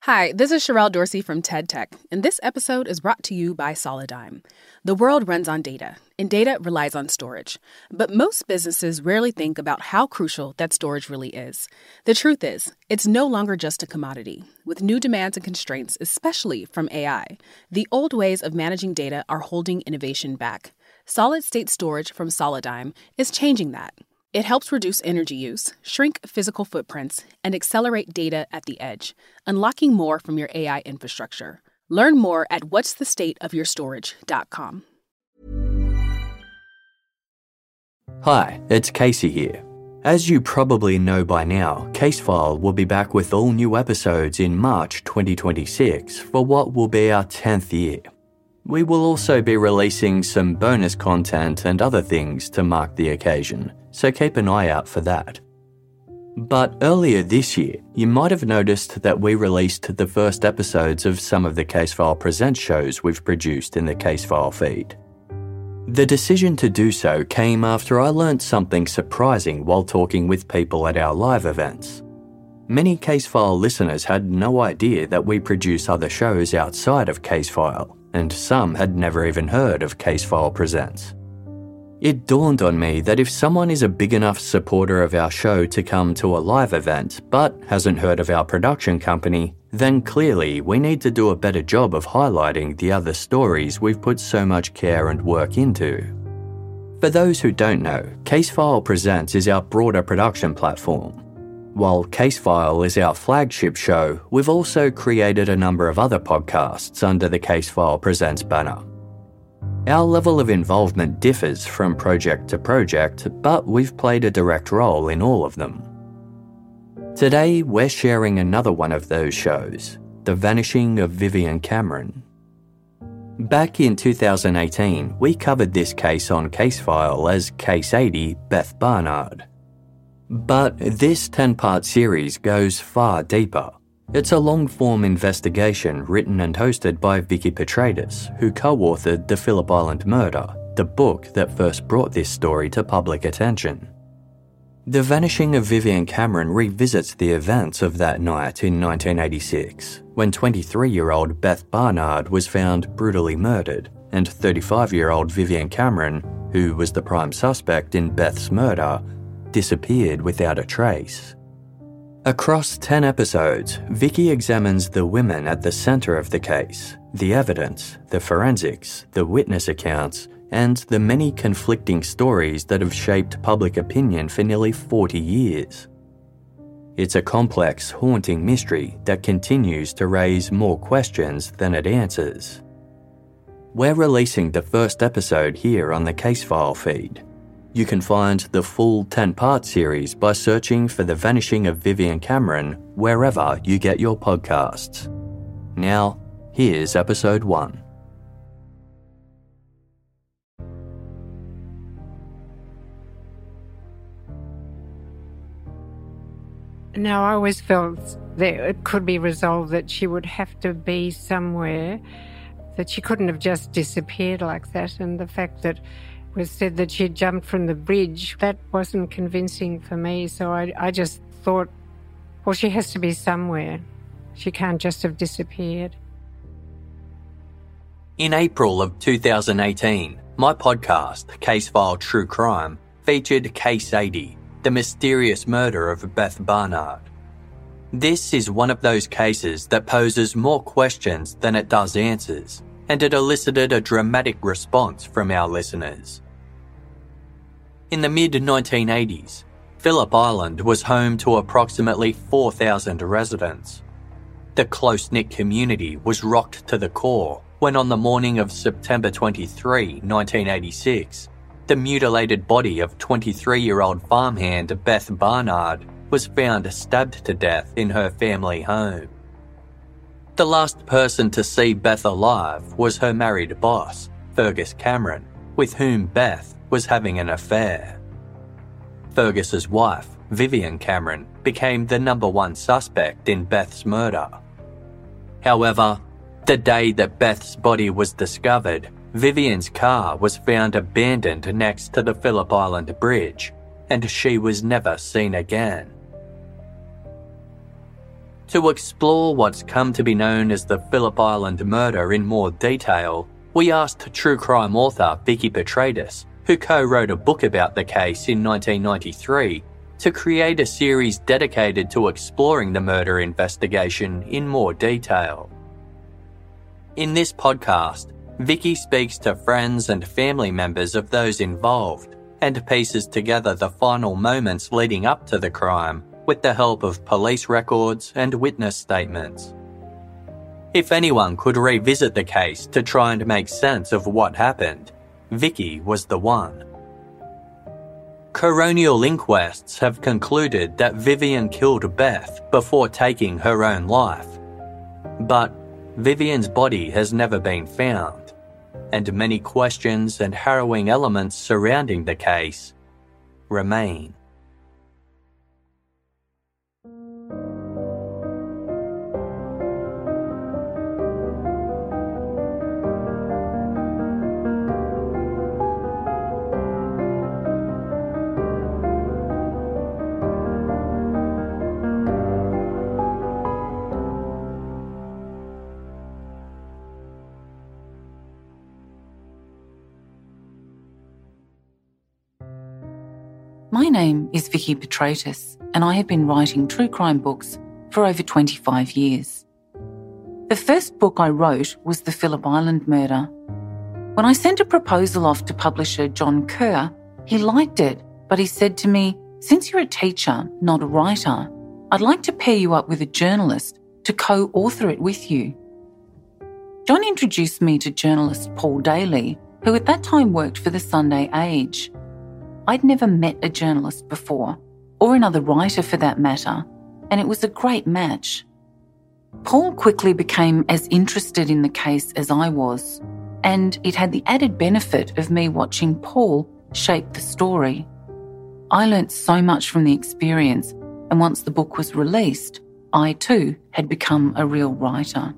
Hi, this is Sherelle Dorsey from TED Tech, and this episode is brought to you by Solidigm. The world runs on data, and data relies on storage. But most businesses rarely think about how crucial that storage really is. The truth is, it's no longer just a commodity. With new demands and constraints, especially from AI, the old ways of managing data are holding innovation back. Solid-state storage from Solidigm is changing that. It helps reduce energy use, shrink physical footprints, and accelerate data at the edge, unlocking more from your AI infrastructure. Learn more at whatsthestateofyourstorage.com. Hi, it's Casey here. As you probably know by now, Casefile will be back with all new episodes in March 2026 for what will be our 10th year. We will also be releasing some bonus content and other things to mark the occasion, so keep an eye out for that. But earlier this year, you might have noticed that we released the first episodes of some of the Casefile Presents shows we've produced in the Casefile feed. The decision to do so came after I learnt something surprising while talking with people at our live events. Many Casefile listeners had no idea that we produce other shows outside of Casefile, and some had never even heard of Casefile Presents. It dawned on me that if someone is a big enough supporter of our show to come to a live event but hasn't heard of our production company, then clearly we need to do a better job of highlighting the other stories we've put so much care and work into. For those who don't know, Casefile Presents is our broader production platform. While Casefile is our flagship show, we've also created a number of other podcasts under the Casefile Presents banner. Our level of involvement differs from project to project, but we've played a direct role in all of them. Today, we're sharing another one of those shows, The Vanishing of Vivian Cameron. Back in 2018, we covered this case on Casefile as Case 80, Beth Barnard. But this 10-part series goes far deeper. It's a long-form investigation written and hosted by Vicky Petratus, who co-authored The Phillip Island Murder, the book that first brought this story to public attention. The Vanishing of Vivian Cameron revisits the events of that night in 1986, when 23-year-old Beth Barnard was found brutally murdered, and 35-year-old Vivian Cameron, who was the prime suspect in Beth's murder, disappeared without a trace. Across 10 episodes, Vicky examines the women at the centre of the case, the evidence, the forensics, the witness accounts, and the many conflicting stories that have shaped public opinion for nearly 40 years. It's a complex, haunting mystery that continues to raise more questions than it answers. We're releasing the first episode here on the Casefile feed. You can find the full 10-part series by searching for The Vanishing of Vivian Cameron wherever you get your podcasts. Now, here's episode 1. Now, I always felt that it could be resolved that she would have to be somewhere, that she couldn't have just disappeared like that, and the fact that was said that she jumped from the bridge, that wasn't convincing for me. So I just thought, well, she has to be somewhere. She can't just have disappeared. In April of 2018, my podcast, Casefile True Crime, featured Case 80, the mysterious murder of Beth Barnard. This is one of those cases that poses more questions than it does answers, and it elicited a dramatic response from our listeners. In the mid-1980s, Phillip Island was home to approximately 4,000 residents. The close-knit community was rocked to the core when on the morning of September 23, 1986, the mutilated body of 23-year-old farmhand Beth Barnard was found stabbed to death in her family home. The last person to see Beth alive was her married boss, Fergus Cameron, with whom Beth was having an affair. Fergus's wife, Vivian Cameron, became the number one suspect in Beth's murder. However, the day that Beth's body was discovered, Vivian's car was found abandoned next to the Phillip Island Bridge, and she was never seen again. To explore what's come to be known as the Phillip Island murder in more detail, we asked true crime author Vicky Petratus, who co-wrote a book about the case in 1993, to create a series dedicated to exploring the murder investigation in more detail. In this podcast, Vicky speaks to friends and family members of those involved and pieces together the final moments leading up to the crime with the help of police records and witness statements. If anyone could revisit the case to try and make sense of what happened, Vicky was the one. Coronial inquests have concluded that Vivian killed Beth before taking her own life. But Vivian's body has never been found, and many questions and harrowing elements surrounding the case remain. My name is Vicky Petratus, and I have been writing true crime books for over 25 years. The first book I wrote was The Phillip Island Murder. When I sent a proposal off to publisher John Kerr, he liked it, but he said to me, "Since you're a teacher, not a writer, I'd like to pair you up with a journalist to co-author it with you." John introduced me to journalist Paul Daly, who at that time worked for the Sunday Age. I'd never met a journalist before, or another writer for that matter, and it was a great match. Paul quickly became as interested in the case as I was, and it had the added benefit of me watching Paul shape the story. I learnt so much from the experience, and once the book was released, I too had become a real writer.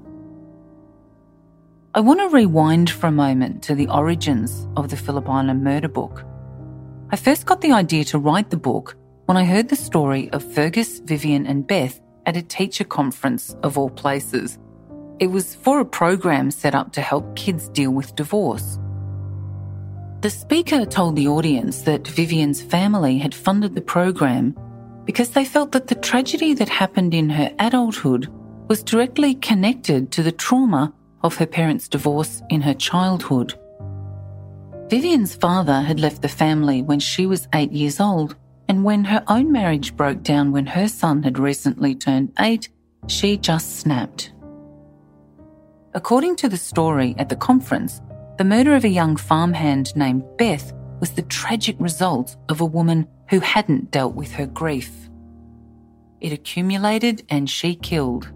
I want to rewind for a moment to the origins of the Phillip Island murder book. I first got the idea to write the book when I heard the story of Fergus, Vivian and Beth at a teacher conference of all places. It was for a program set up to help kids deal with divorce. The speaker told the audience that Vivian's family had funded the program because they felt that the tragedy that happened in her adulthood was directly connected to the trauma of her parents' divorce in her childhood. Vivian's father had left the family when she was 8 years old, and when her own marriage broke down when her son had recently turned 8, she just snapped. According to the story at the conference, the murder of a young farmhand named Beth was the tragic result of a woman who hadn't dealt with her grief. It accumulated and she killed.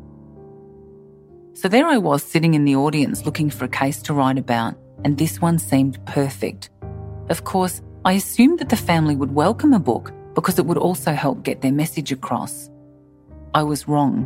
So there I was sitting in the audience looking for a case to write about, and this one seemed perfect. Of course, I assumed that the family would welcome a book because it would also help get their message across. I was wrong.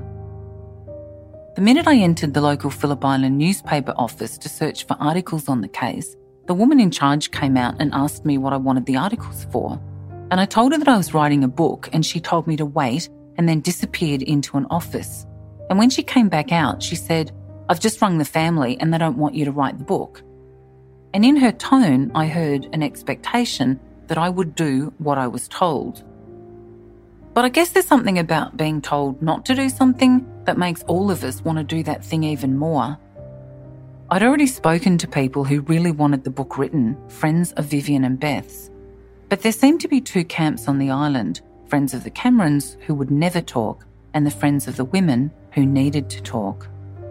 The minute I entered the local Phillip Island newspaper office to search for articles on the case, the woman in charge came out and asked me what I wanted the articles for. And I told her that I was writing a book, and she told me to wait and then disappeared into an office. And when she came back out, she said, "I've just rung the family and they don't want you to write the book." And in her tone, I heard an expectation that I would do what I was told. But I guess there's something about being told not to do something that makes all of us want to do that thing even more. I'd already spoken to people who really wanted the book written, friends of Vivian and Beth's. But there seemed to be two camps on the island, friends of the Camerons who would never talk, and the friends of the women who needed to talk.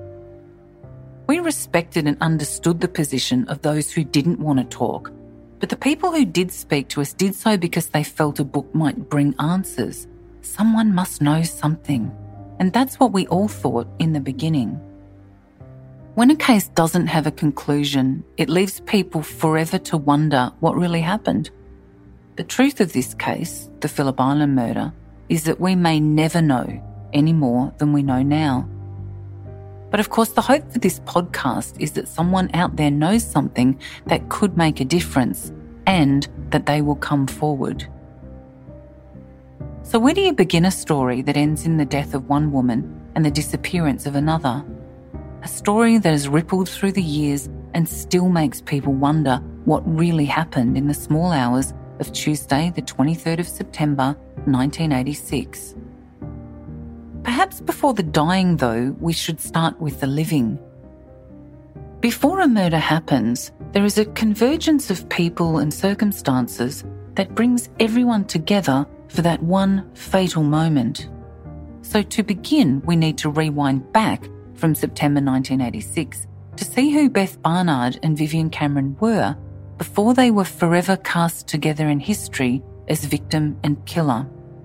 We respected and understood the position of those who didn't want to talk, but the people who did speak to us did so because they felt a book might bring answers. Someone must know something, and that's what we all thought in the beginning. When a case doesn't have a conclusion, it leaves people forever to wonder what really happened. The truth of this case, the Phillip Island murder, is that we may never know any more than we know now. But of course, the hope for this podcast is that someone out there knows something that could make a difference and that they will come forward. So where do you begin a story that ends in the death of one woman and the disappearance of another. A story that has rippled through the years and still makes people wonder what really happened in the small hours of Tuesday, the 23rd of September, 1986. Perhaps before the dying, though, we should start with the living. Before a murder happens, there is a convergence of people and circumstances that brings everyone together for that one fatal moment. So to begin, we need to rewind back from September 1986 to see who Beth Barnard and Vivian Cameron were before they were forever cast together in history as victim and killer.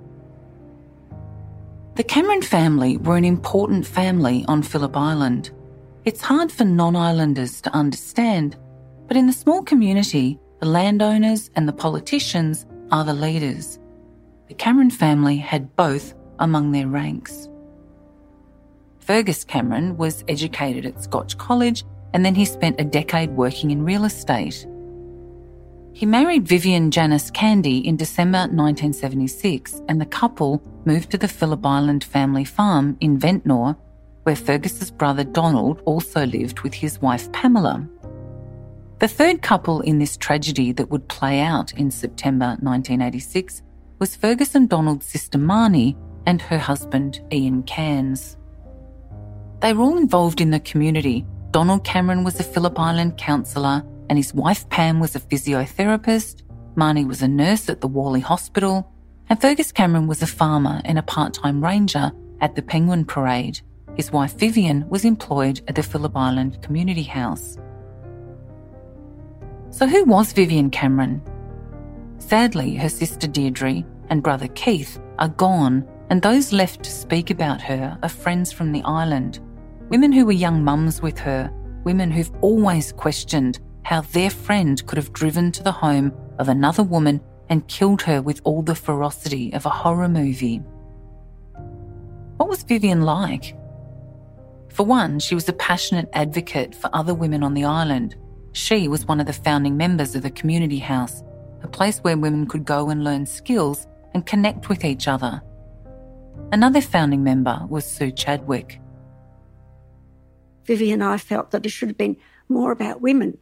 The Cameron family were an important family on Phillip Island. It's hard for non-islanders to understand, but in the small community, the landowners and the politicians are the leaders. The Cameron family had both among their ranks. Fergus Cameron was educated at Scotch College and then he spent a decade working in real estate. He married Vivian Janice Candy in December 1976 and the couple moved to the Phillip Island family farm in Ventnor, where Fergus's brother Donald also lived with his wife Pamela. The third couple in this tragedy that would play out in September 1986 was Fergus and Donald's sister Marnie and her husband Ian Cairns. They were all involved in the community. Donald Cameron was a Phillip Island councillor and his wife Pam was a physiotherapist, Marnie was a nurse at the Worley Hospital, and Fergus Cameron was a farmer and a part-time ranger at the Penguin Parade. His wife Vivian was employed at the Phillip Island Community House. So who was Vivian Cameron? Sadly, her sister Deirdre and brother Keith are gone, and those left to speak about her are friends from the island, women who were young mums with her, women who've always questioned how their friend could have driven to the home of another woman and killed her with all the ferocity of a horror movie. What was Vivian like? For one, she was a passionate advocate for other women on the island. She was one of the founding members of the community house, a place where women could go and learn skills and connect with each other. Another founding member was Sue Chadwick. Vivian and I felt that it should have been more about women.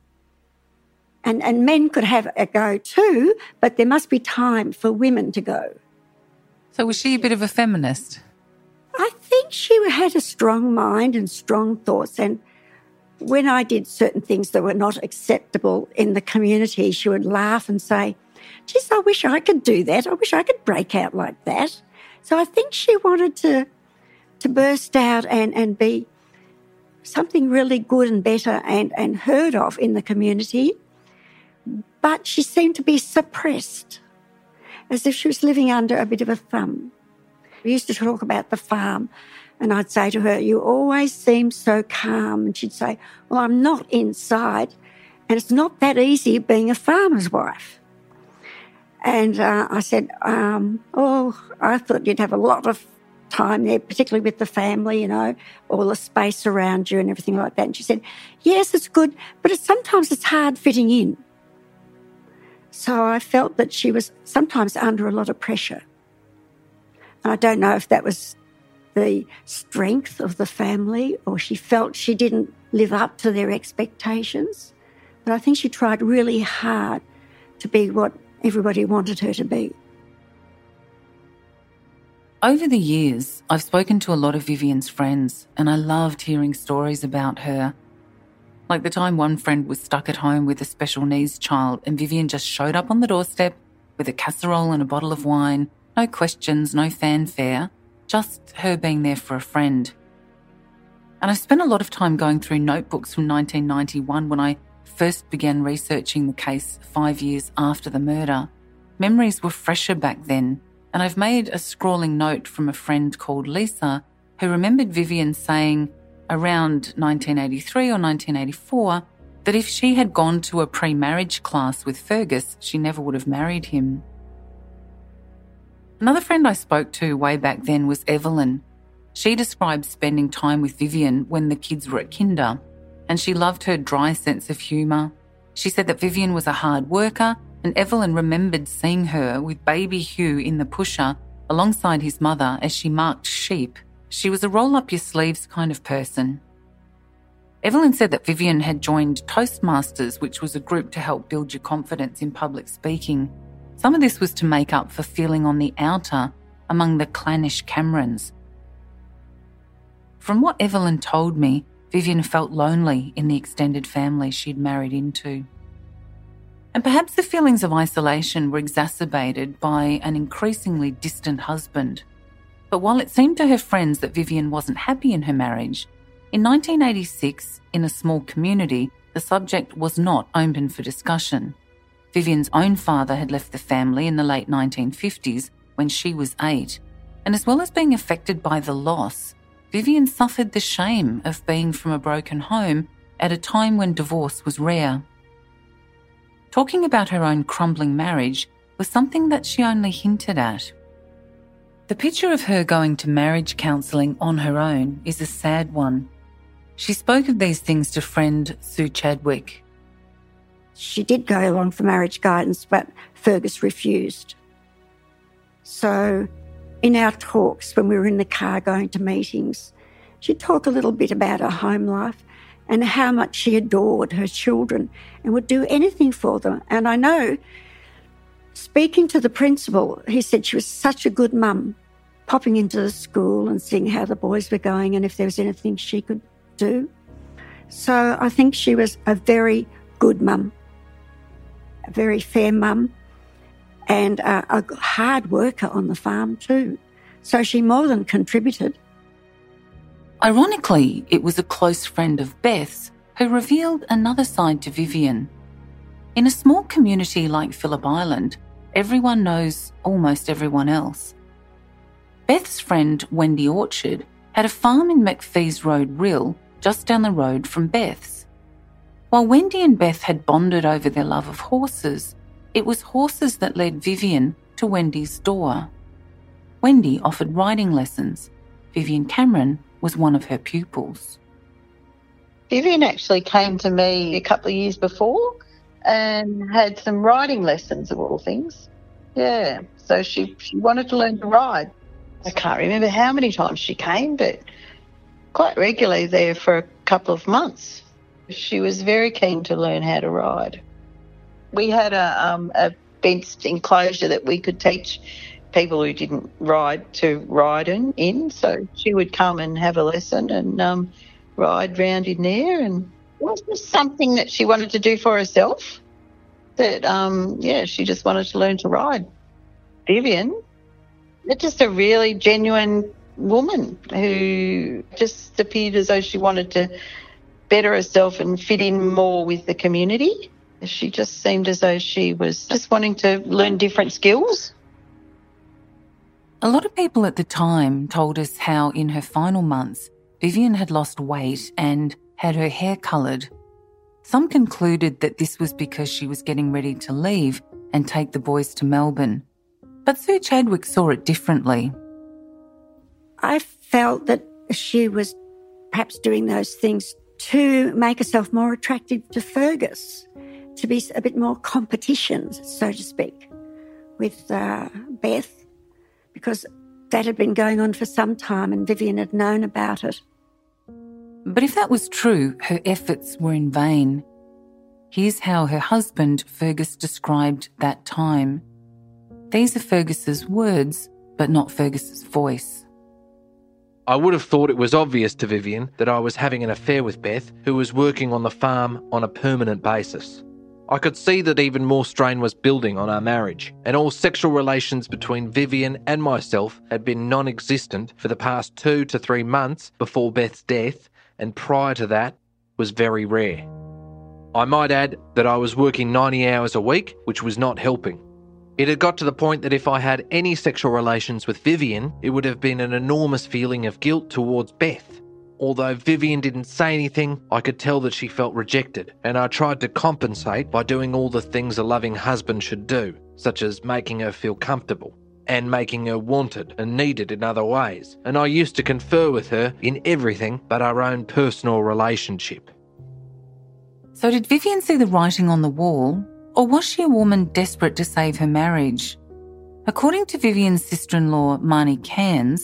And men could have a go too, but there must be time for women to go. So was she a bit of a feminist? I think she had a strong mind and strong thoughts. And when I did certain things that were not acceptable in the community, she would laugh and say, geez, I wish I could do that. I wish I could break out like that. So I think she wanted to burst out and be something really good and better and heard of in the community. But she seemed to be suppressed, as if she was living under a bit of a thumb. We used to talk about the farm, and I'd say to her, you always seem so calm. And she'd say, well, I'm not inside, and it's not that easy being a farmer's wife. And I said, I thought you'd have a lot of time there, particularly with the family, you know, all the space around you and everything like that. And she said, yes, it's good, but sometimes it's hard fitting in. So I felt that she was sometimes under a lot of pressure. And I don't know if that was the strength of the family or she felt she didn't live up to their expectations. But I think she tried really hard to be what everybody wanted her to be. Over the years, I've spoken to a lot of Vivian's friends and I loved hearing stories about her. Like the time one friend was stuck at home with a special needs child and Vivian just showed up on the doorstep with a casserole and a bottle of wine, no questions, no fanfare, just her being there for a friend. And I've spent a lot of time going through notebooks from 1991 when I first began researching the case 5 years after the murder. Memories were fresher back then, and I've made a scrawling note from a friend called Lisa who remembered Vivian saying around 1983 or 1984 that if she had gone to a pre-marriage class with Fergus, she never would have married him. Another friend I spoke to way back then was Evelyn. She described spending time with Vivian when the kids were at kinder, and she loved her dry sense of humour. She said that Vivian was a hard worker, and Evelyn remembered seeing her with baby Hugh in the pusher alongside his mother as she marked sheep She was a roll-up-your-sleeves kind of person. Evelyn said that Vivian had joined Toastmasters, which was a group to help build your confidence in public speaking. Some of this was to make up for feeling on the outer among the clannish Camerons. From what Evelyn told me, Vivian felt lonely in the extended family she'd married into. And perhaps the feelings of isolation were exacerbated by an increasingly distant husband. But while it seemed to her friends that Vivian wasn't happy in her marriage, in 1986, in a small community, the subject was not open for discussion. Vivian's own father had left the family in the late 1950s when she was 8, and as well as being affected by the loss, Vivian suffered the shame of being from a broken home at a time when divorce was rare. Talking about her own crumbling marriage was something that she only hinted at. The picture of her going to marriage counselling on her own is a sad one. She spoke of these things to friend Sue Chadwick. She did go along for marriage guidance, but Fergus refused. So in our talks, when we were in the car going to meetings, she'd talk a little bit about her home life and how much she adored her children and would do anything for them. And I know, speaking to the principal, he said she was such a good mum, popping into the school and seeing how the boys were going and if there was anything she could do. So I think she was a very good mum, a very fair mum, and a hard worker on the farm too. So she more than contributed. Ironically, it was a close friend of Beth's who revealed another side to Vivian. In a small community like Phillip Island, everyone knows almost everyone else. Beth's friend, Wendy Orchard, had a farm in McPhee's Road Rill, just down the road from Beth's. While Wendy and Beth had bonded over their love of horses, it was horses that led Vivian to Wendy's door. Wendy offered riding lessons. Vivian Cameron was one of her pupils. Vivian actually came to me a couple of years before and had some riding lessons of all things. Yeah, so she wanted to learn to ride. I can't remember how many times she came, but quite regularly there for a couple of months. She was very keen to learn how to ride. We had a fenced enclosure that we could teach people who didn't ride to ride in. So she would come and have a lesson and ride round in there. And it was just something that she wanted to do for herself, that, she just wanted to learn to ride. Vivian, it's just a really genuine woman who just appeared as though she wanted to better herself and fit in more with the community. She just seemed as though she was just wanting to learn different skills. A lot of people at the time told us how in her final months, Vivian had lost weight and had her hair coloured. Some concluded that this was because she was getting ready to leave and take the boys to Melbourne. But Sue Chadwick saw it differently. I felt that she was perhaps doing those things to make herself more attractive to Fergus, to be a bit more competition, so to speak, with Beth, because that had been going on for some time and Vivian had known about it. But if that was true, her efforts were in vain. Here's how her husband, Fergus, described that time. These are Fergus's words, but not Fergus's voice. I would have thought it was obvious to Vivian that I was having an affair with Beth, who was working on the farm on a permanent basis. I could see that even more strain was building on our marriage, and all sexual relations between Vivian and myself had been non-existent for the past 2 to 3 months before Beth's death, and prior to that was very rare. I might add that I was working 90 hours a week, which was not helping. It had got to the point that if I had any sexual relations with Vivian, it would have been an enormous feeling of guilt towards Beth. Although Vivian didn't say anything, I could tell that she felt rejected, and I tried to compensate by doing all the things a loving husband should do, such as making her feel comfortable and making her wanted and needed in other ways, and I used to confer with her in everything but our own personal relationship. So did Vivian see the writing on the wall, or was she a woman desperate to save her marriage? According to Vivian's sister-in-law, Marnie Cairns,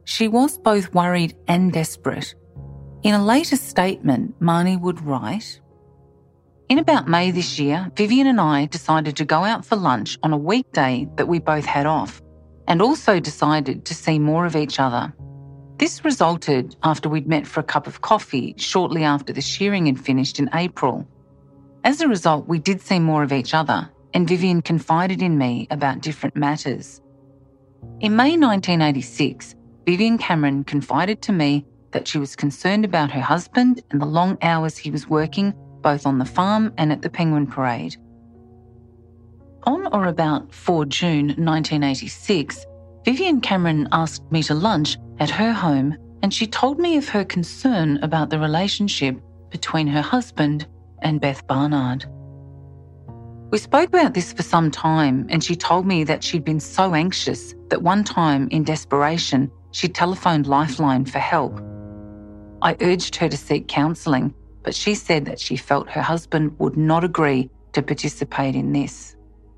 she was both worried and desperate. In a later statement, Marnie would write, "In about May this year, Vivian and I decided to go out for lunch on a weekday that we both had off, and also decided to see more of each other. This resulted after we'd met for a cup of coffee shortly after the shearing had finished in April. As a result, we did see more of each other, and Vivian confided in me about different matters. In May 1986, Vivian Cameron confided to me that she was concerned about her husband and the long hours he was working both on the farm and at the Penguin Parade. On or about 4 June 1986, Vivian Cameron asked me to lunch at her home, and she told me of her concern about the relationship between her husband and Beth Barnard. We spoke about this for some time, and she told me that she'd been so anxious that one time, in desperation, she telephoned Lifeline for help. I urged her to seek counselling, but she said that she felt her husband would not agree to participate in this.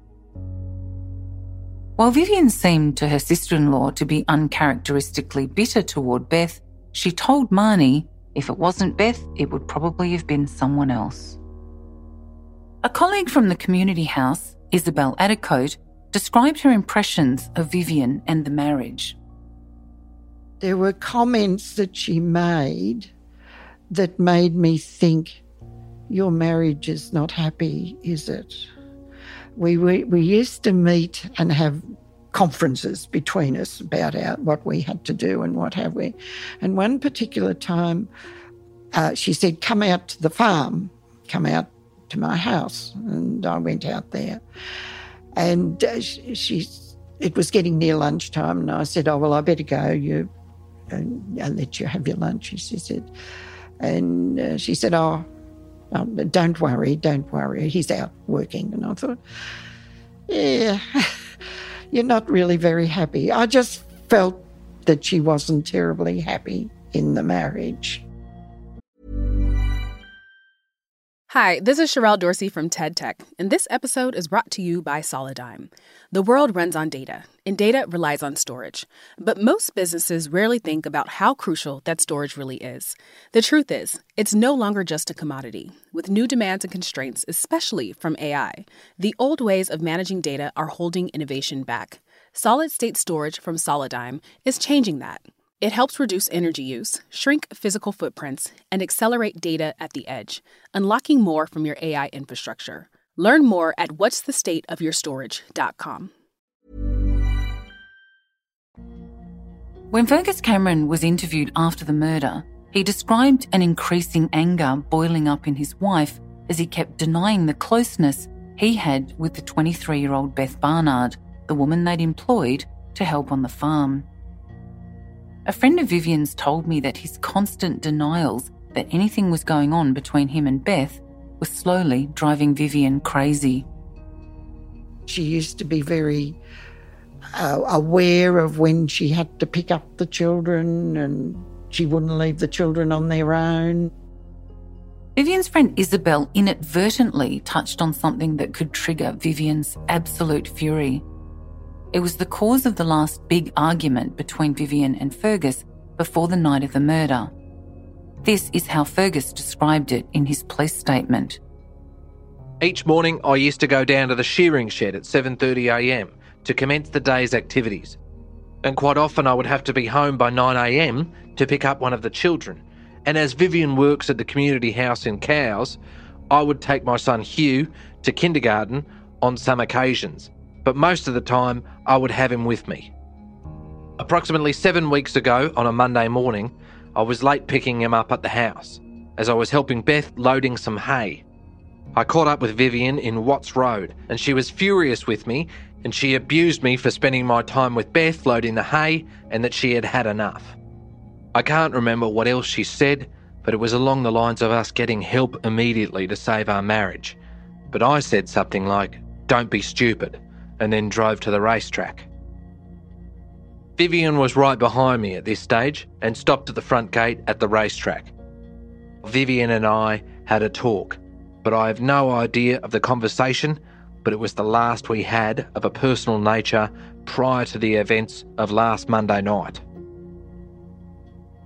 While Vivian seemed to her sister-in-law to be uncharacteristically bitter toward Beth, she told Marnie if it wasn't Beth, it would probably have been someone else. A colleague from the community house, Isabel Addicote, described her impressions of Vivian and the marriage. There were comments that she made that made me think, your marriage is not happy, is it? We used to meet and have conferences between us about what we had to do and what have we. And one particular time, she said, come out to the farm, come out to my house. And I went out there. And it was getting near lunchtime, and I said, oh, well, I better go. I'll let you have your lunch, she said. And she said, don't worry, he's out working. And I thought, yeah, you're not really very happy. I just felt that she wasn't terribly happy in the marriage. Hi, this is Sherelle Dorsey from TED Tech, and this episode is brought to you by Solidigm. The world runs on data, and data relies on storage. But most businesses rarely think about how crucial that storage really is. The truth is, it's no longer just a commodity. With new demands and constraints, especially from AI, the old ways of managing data are holding innovation back. Solid-state storage from Solidigm is changing that. It helps reduce energy use, shrink physical footprints, and accelerate data at the edge, unlocking more from your AI infrastructure. Learn more at whatsthestateofyourstorage.com. When Fergus Cameron was interviewed after the murder, he described an increasing anger boiling up in his wife as he kept denying the closeness he had with the 23-year-old Beth Barnard, the woman they'd employed to help on the farm. A friend of Vivian's told me that his constant denials that anything was going on between him and Beth was slowly driving Vivian crazy. She used to be very aware of when she had to pick up the children, and she wouldn't leave the children on their own. Vivian's friend Isabel inadvertently touched on something that could trigger Vivian's absolute fury. It was the cause of the last big argument between Vivian and Fergus before the night of the murder. This is how Fergus described it in his police statement. Each morning I used to go down to the shearing shed at 7:30am to commence the day's activities. And quite often I would have to be home by 9am to pick up one of the children. And as Vivian works at the community house in Cowes, I would take my son Hugh to kindergarten on some occasions. But most of the time, I would have him with me. Approximately 7 weeks ago, on a Monday morning, I was late picking him up at the house, as I was helping Beth loading some hay. I caught up with Vivian in Watts Road, and she was furious with me, and she abused me for spending my time with Beth loading the hay, and that she had had enough. I can't remember what else she said, but it was along the lines of us getting help immediately to save our marriage. But I said something like, "Don't be stupid," and then drove to the racetrack. Vivian was right behind me at this stage and stopped at the front gate at the racetrack. Vivian and I had a talk, but I have no idea of the conversation, but it was the last we had of a personal nature prior to the events of last Monday night.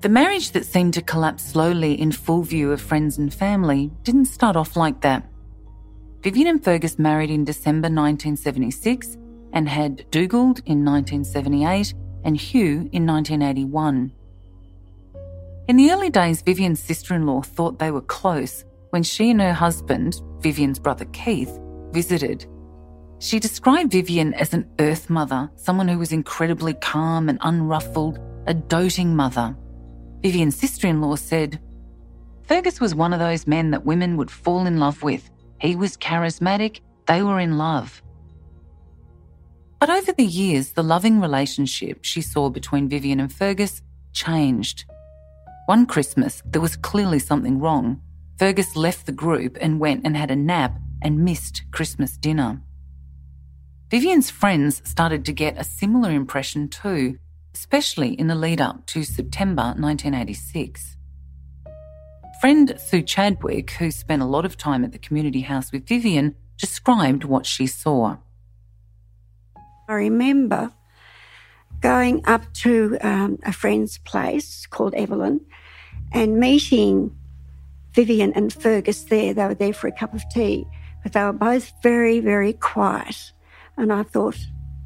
The marriage that seemed to collapse slowly in full view of friends and family didn't start off like that. Vivian and Fergus married in December 1976 and had Dugald in 1978 and Hugh in 1981. In the early days, Vivian's sister-in-law thought they were close when she and her husband, Vivian's brother Keith, visited. She described Vivian as an earth mother, someone who was incredibly calm and unruffled, a doting mother. Vivian's sister-in-law said, "Fergus was one of those men that women would fall in love with. He was charismatic, they were in love." But over the years, the loving relationship she saw between Vivian and Fergus changed. One Christmas, there was clearly something wrong. Fergus left the group and went and had a nap and missed Christmas dinner. Vivian's friends started to get a similar impression too, especially in the lead-up to September 1986. Friend Sue Chadwick, who spent a lot of time at the community house with Vivian, described what she saw. I remember going up to a friend's place called Evelyn and meeting Vivian and Fergus there. They were there for a cup of tea, but they were both very, very quiet. And I thought,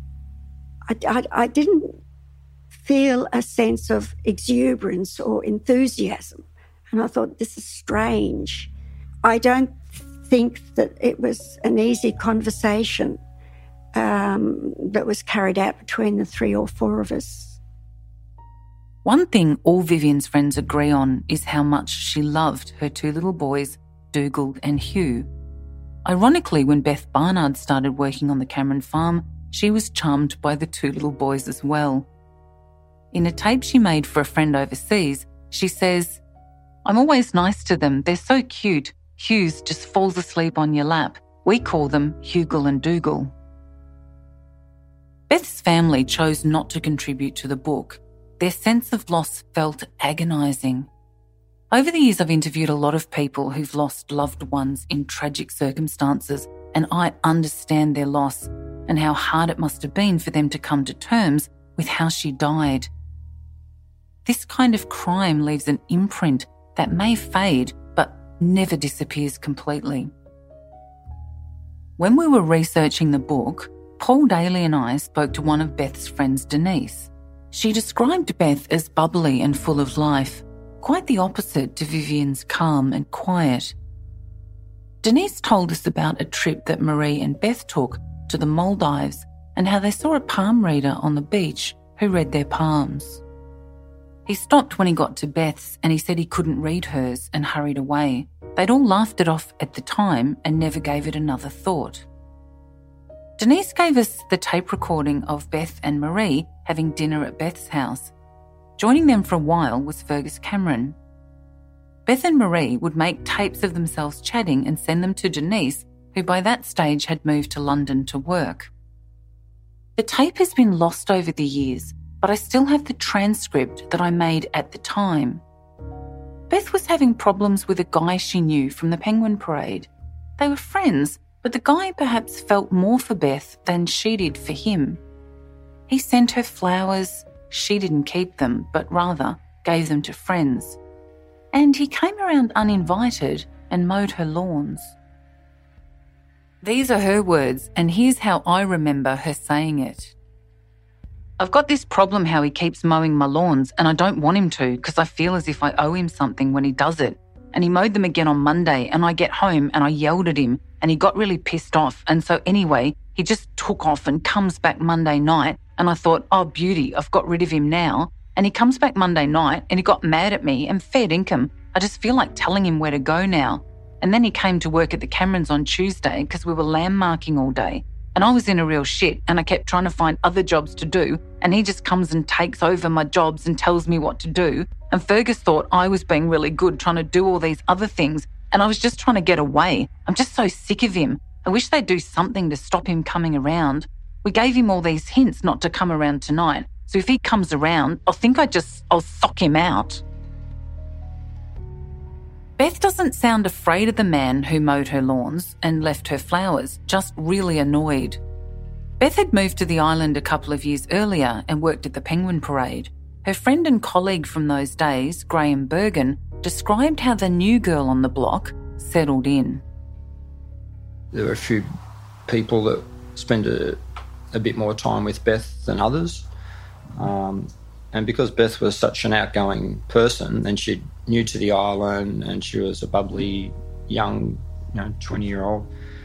I didn't feel a sense of exuberance or enthusiasm. And I thought, this is strange. I don't think that it was an easy conversation that was carried out between the 3 or 4 of us. One thing all Vivian's friends agree on is how much she loved her 2 little boys, Dugald and Hugh. Ironically, when Beth Barnard started working on the Cameron farm, she was charmed by the 2 little boys as well. In a tape she made for a friend overseas, she says, "I'm always nice to them. They're so cute. Hughes just falls asleep on your lap. We call them Hugle and Dougal." Beth's family chose not to contribute to the book. Their sense of loss felt agonising. Over the years, I've interviewed a lot of people who've lost loved ones in tragic circumstances, and I understand their loss and how hard it must have been for them to come to terms with how she died. This kind of crime leaves an imprint that may fade but never disappears completely. When we were researching the book, Paul Daly and I spoke to one of Beth's friends, Denise. She described Beth as bubbly and full of life, quite the opposite to Vivian's calm and quiet. Denise told us about a trip that Marie and Beth took to the Maldives and how they saw a palm reader on the beach who read their palms. He stopped when he got to Beth's and he said he couldn't read hers and hurried away. They'd all laughed it off at the time and never gave it another thought. Denise gave us the tape recording of Beth and Marie having dinner at Beth's house. Joining them for a while was Fergus Cameron. Beth and Marie would make tapes of themselves chatting and send them to Denise, who by that stage had moved to London to work. The tape has been lost over the years, but I still have the transcript that I made at the time. Beth was having problems with a guy she knew from the Penguin Parade. They were friends, but the guy perhaps felt more for Beth than she did for him. He sent her flowers. She didn't keep them, but rather gave them to friends. And he came around uninvited and mowed her lawns. These are her words, and here's how I remember her saying it. "I've got this problem how he keeps mowing my lawns, and I don't want him to because I feel as if I owe him something when he does it. And he mowed them again on Monday, and I get home and I yelled at him, and he got really pissed off. And so anyway, he just took off and comes back Monday night, and I thought, oh, beauty, I've got rid of him now. And he comes back Monday night, and he got mad at me and fair dinkum. I just feel like telling him where to go now. And then he came to work at the Camerons on Tuesday because we were landmarking all day. And I was in a real shit, and I kept trying to find other jobs to do, and he just comes and takes over my jobs and tells me what to do. And Fergus thought I was being really good trying to do all these other things, and I was just trying to get away. I'm just so sick of him. I wish they'd do something to stop him coming around. We gave him all these hints not to come around tonight, so if he comes around, I'll sock him out." Beth doesn't sound afraid of the man who mowed her lawns and left her flowers, just really annoyed. Beth had moved to the island a couple of years earlier and worked at the Penguin Parade. her friend and colleague from those days, Graham Bergen, described how the new girl on the block settled in. There were a few people that spent a bit more time with Beth than others. And because Beth was such an outgoing person, and she's new to the island, and she was a bubbly, young, 20-year-old,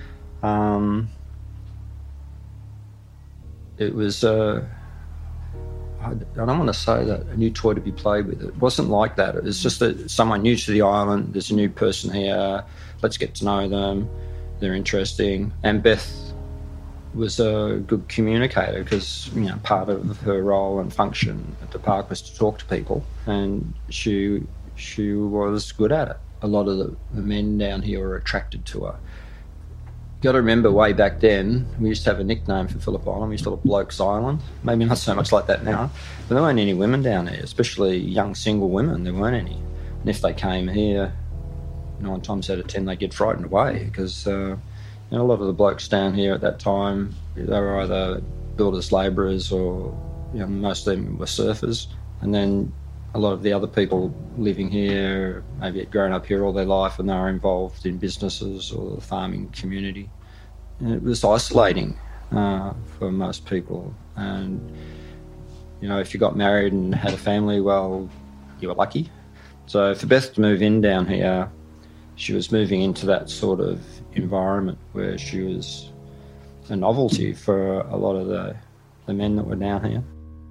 it was, I don't want to say that a new toy to be played with. It wasn't like that. It was just that someone new to the island, there's a new person here, let's get to know them, they're interesting. And Beth was a good communicator because, part of her role and function at the park was to talk to people, and she was good at it. A lot of the men down here were attracted to her. You got to remember, way back then, we used to have a nickname for Phillip Island. We used to call it Bloke's Island. Maybe not so much like that now, but there weren't any women down there, especially young single women. There weren't any. And if they came here, 9 times out of 10 they get frightened away because a lot of the blokes down here at that time, they were either builders, labourers, or most of them were surfers. And then a lot of the other people living here maybe had grown up here all their life and they were involved in businesses or the farming community. And it was isolating for most people. And, if you got married and had a family, well, you were lucky. So for Beth to move in down here, she was moving into that sort of environment where she was a novelty for a lot of the men that were down here.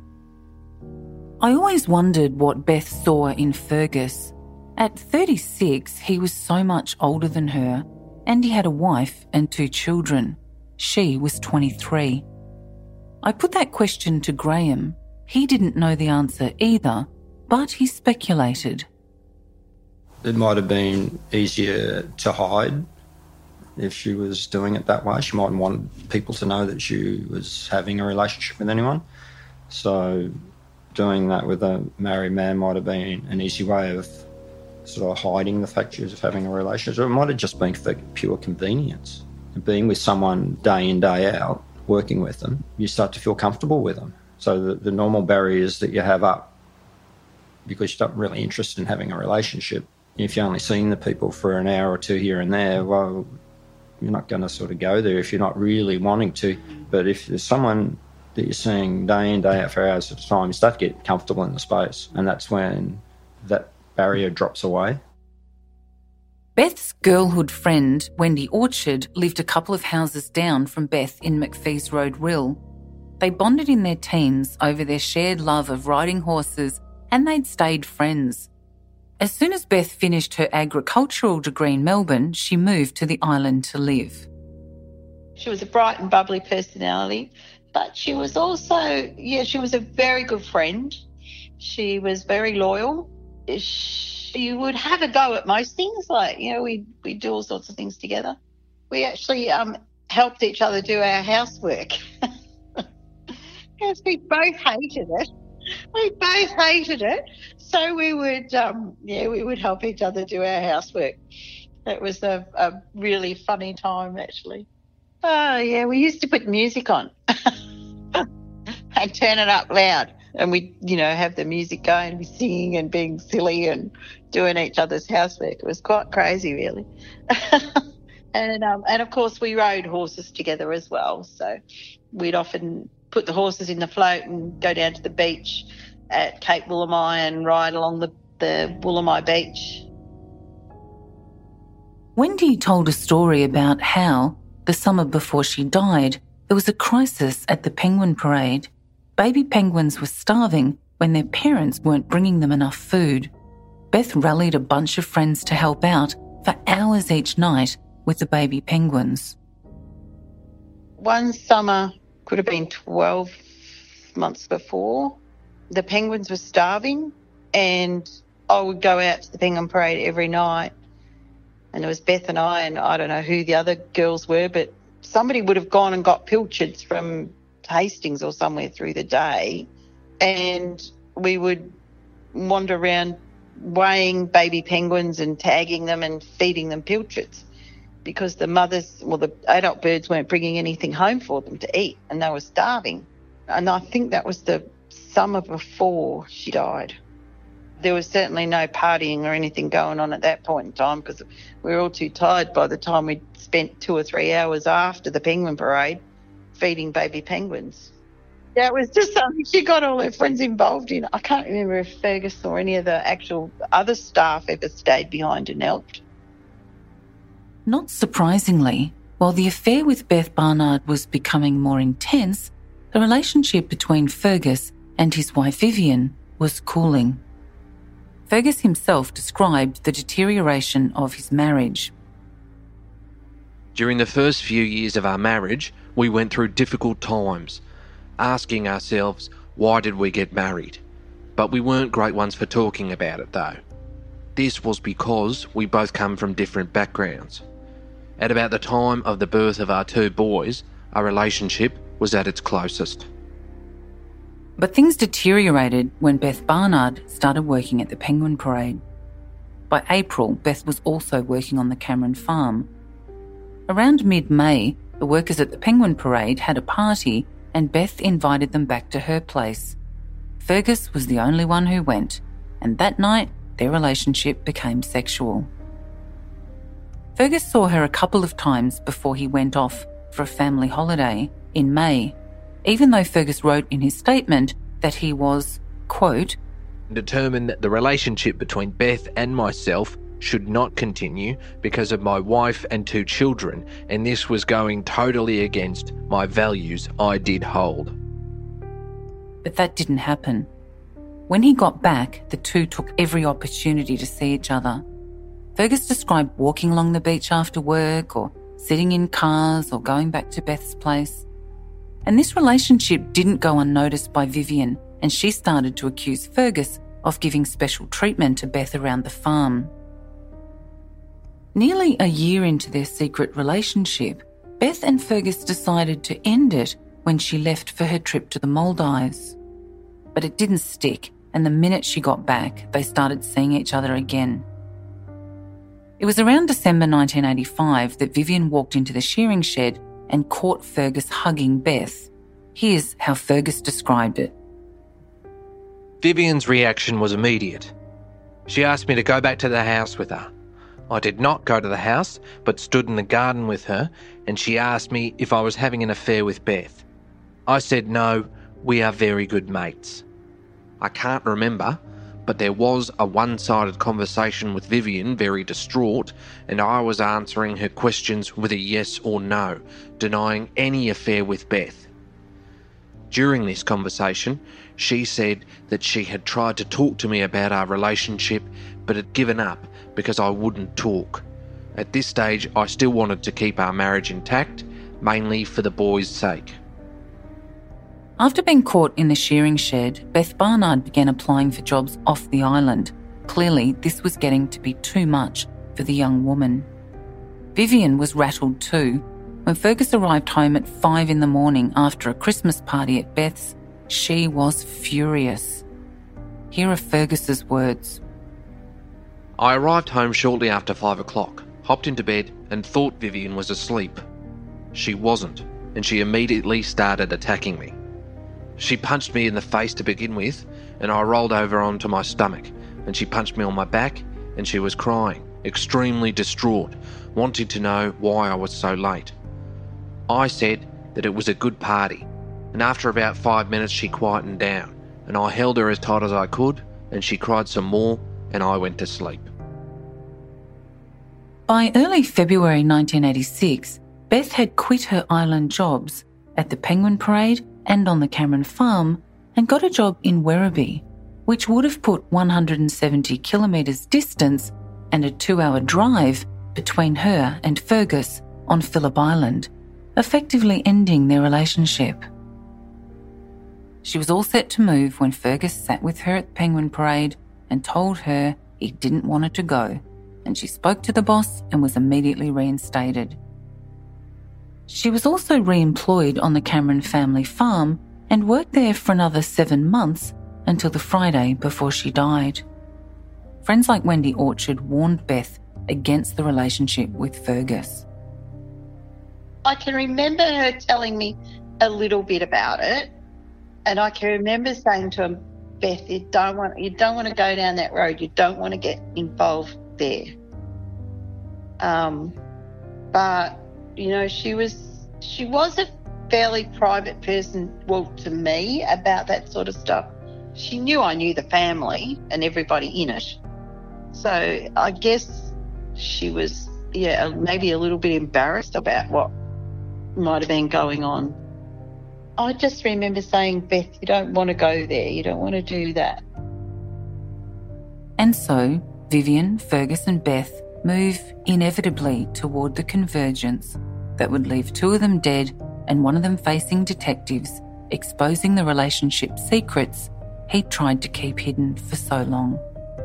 I always wondered what Beth saw in Fergus. At 36, he was so much older than her, and he had a wife and 2 children. She was 23. I put that question to Graham. He didn't know the answer either, but he speculated. It might have been easier to hide if she was doing it that way. She mightn't want people to know that she was having a relationship with anyone. So doing that with a married man might have been an easy way of sort of hiding the fact she was having a relationship. Or it might have just been for pure convenience. Being with someone day in, day out, working with them, you start to feel comfortable with them. So the normal barriers that you have up, because you're not really interested in having a relationship, if you're only seeing the people for an hour or 2 here and there, well, you're not going to sort of go there if you're not really wanting to. But if there's someone that you're seeing day in, day out for hours at a time, you start to get comfortable in the space, and that's when that barrier drops away. Beth's girlhood friend, Wendy Orchard, lived a couple of houses down from Beth in McPhee's Road, Rill. They bonded in their teens over their shared love of riding horses, and they'd stayed friends. As soon as Beth finished her agricultural degree in Melbourne, she moved to the island to live. She was a bright and bubbly personality, but she was also, she was a very good friend. She was very loyal. She would have a go at most things, like, we'd do all sorts of things together. We actually helped each other do our housework. Because we both hated it. So we would help each other do our housework. It was a really funny time, actually. Oh, yeah, we used to put music on and turn it up loud. And we, have the music going, be singing and being silly and doing each other's housework. It was quite crazy, really. And of course, we rode horses together as well. So we'd often put the horses in the float and go down to the beach at Cape Woolamai and ride along the Woolamai beach. Wendy told a story about how, the summer before she died, there was a crisis at the penguin parade. Baby penguins were starving when their parents weren't bringing them enough food. Beth rallied a bunch of friends to help out for hours each night with the baby penguins. One summer, could have been 12 months before, the penguins were starving, and I would go out to the penguin parade every night, and it was Beth and I don't know who the other girls were, but somebody would have gone and got pilchards from Hastings or somewhere through the day, and we would wander around weighing baby penguins and tagging them and feeding them pilchards, because the adult birds weren't bringing anything home for them to eat, and they were starving. And I think that was the summer before she died. There was certainly no partying or anything going on at that point in time because we were all too tired by the time we'd spent 2 or 3 hours after the penguin parade feeding baby penguins. Yeah, it was just something she got all her friends involved in. I can't remember if Fergus or any of the actual other staff ever stayed behind and helped. Not surprisingly, while the affair with Beth Barnard was becoming more intense, the relationship between Fergus and his wife Vivian was cooling. Fergus himself described the deterioration of his marriage. During the first few years of our marriage, we went through difficult times, asking ourselves, why did we get married? But we weren't great ones for talking about it though. This was because we both come from different backgrounds. At about the time of the birth of our 2 boys, our relationship was at its closest. But things deteriorated when Beth Barnard started working at the Penguin Parade. By April, Beth was also working on the Cameron farm. Around mid-May, the workers at the Penguin Parade had a party and Beth invited them back to her place. Fergus was the only one who went, and that night their relationship became sexual. Fergus saw her a couple of times before he went off for a family holiday in May, even though Fergus wrote in his statement that he was, quote, determined that the relationship between Beth and myself should not continue because of my wife and 2 children, and this was going totally against my values I did hold. But that didn't happen. When he got back, the two took every opportunity to see each other. Fergus described walking along the beach after work or sitting in cars or going back to Beth's place. And this relationship didn't go unnoticed by Vivian, and she started to accuse Fergus of giving special treatment to Beth around the farm. Nearly a year into their secret relationship, Beth and Fergus decided to end it when she left for her trip to the Maldives. But it didn't stick, and the minute she got back, they started seeing each other again. It was around December 1985 that Vivian walked into the shearing shed and caught Fergus hugging Beth. Here's how Fergus described it. Vivian's reaction was immediate. She asked me to go back to the house with her. I did not go to the house, but stood in the garden with her, and she asked me if I was having an affair with Beth. I said no, we are very good mates. I can't remember, but there was a one-sided conversation with Vivian, very distraught, and I was answering her questions with a yes or no, denying any affair with Beth. During this conversation, she said that she had tried to talk to me about our relationship, but had given up because I wouldn't talk. At this stage, I still wanted to keep our marriage intact, mainly for the boys' sake. After being caught in the shearing shed, Beth Barnard began applying for jobs off the island. Clearly, this was getting to be too much for the young woman. Vivian was rattled too. When Fergus arrived home at 5 a.m. after a Christmas party at Beth's, she was furious. Here are Fergus's words. I arrived home shortly after 5 o'clock, hopped into bed and thought Vivian was asleep. She wasn't, and she immediately started attacking me. She punched me in the face to begin with, and I rolled over onto my stomach, and she punched me on my back, and she was crying, extremely distraught, wanting to know why I was so late. I said that it was a good party, and after about 5 minutes she quietened down, and I held her as tight as I could, and she cried some more, and I went to sleep. By early February 1986, Beth had quit her island jobs at the Penguin Parade and on the Cameron farm and got a job in Werribee, which would have put 170 kilometres distance and a 2-hour drive between her and Fergus on Phillip Island, effectively ending their relationship. She was all set to move when Fergus sat with her at the Penguin Parade and told her he didn't want her to go, and she spoke to the boss and was immediately reinstated. She was also re-employed on the Cameron family farm and worked there for another 7 months until the Friday before she died. Friends like Wendy Orchard warned Beth against the relationship with Fergus. I can remember her telling me a little bit about it, And I can remember saying to him, Beth, you don't want to go down that road. You don't want to get involved there. But, you know, she was a fairly private person, well, to me, about that sort of stuff. She knew I knew the family and everybody in it. So I guess she was, maybe a little bit embarrassed about what might have been going on. I just remember saying, Beth, you don't want to go there. You don't want to do that. And so Vivian, Fergus and Beth move inevitably toward the convergence that would leave two of them dead and one of them facing detectives, exposing the relationship's secrets he'd tried to keep hidden for so long.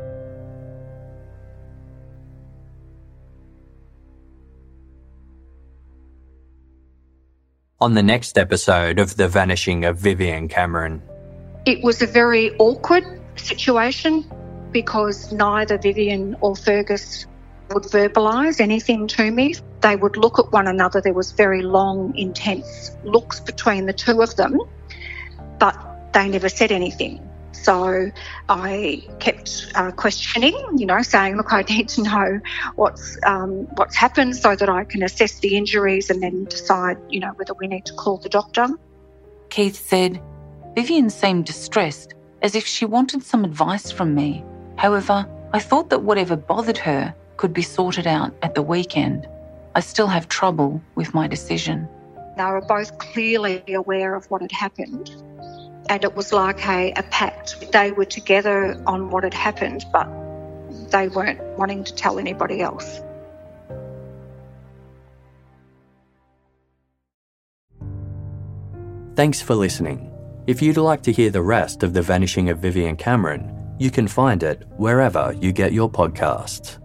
On the next episode of The Vanishing of Vivian Cameron. It was a very awkward situation because neither Vivian or Fergus would verbalise anything to me. They would look at one another. There was very long, intense looks between the two of them, but they never said anything. So I kept questioning, saying, look, I need to know what's happened so that I can assess the injuries and then decide, whether we need to call the doctor. Keith said, Vivian seemed distressed, as if she wanted some advice from me. However, I thought that whatever bothered her could be sorted out at the weekend. I still have trouble with my decision. They were both clearly aware of what had happened. And it was like a pact. They were together on what had happened, but they weren't wanting to tell anybody else. Thanks for listening. If you'd like to hear the rest of The Vanishing of Vivian Cameron, you can find it wherever you get your podcasts.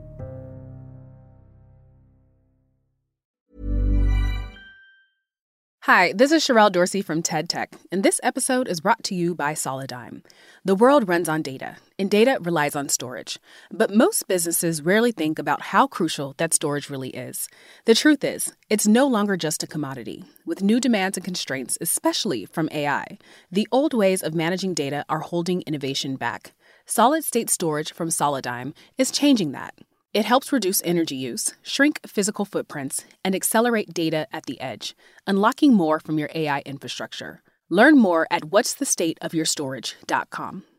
Hi, this is Sherelle Dorsey from TED Tech, and this episode is brought to you by Solidigm. The world runs on data, and data relies on storage. But most businesses rarely think about how crucial that storage really is. The truth is, it's no longer just a commodity. With new demands and constraints, especially from AI, the old ways of managing data are holding innovation back. Solid-state storage from Solidigm is changing that. It helps reduce energy use, shrink physical footprints, and accelerate data at the edge, unlocking more from your AI infrastructure. Learn more at whatsthestateofyourstorage.com.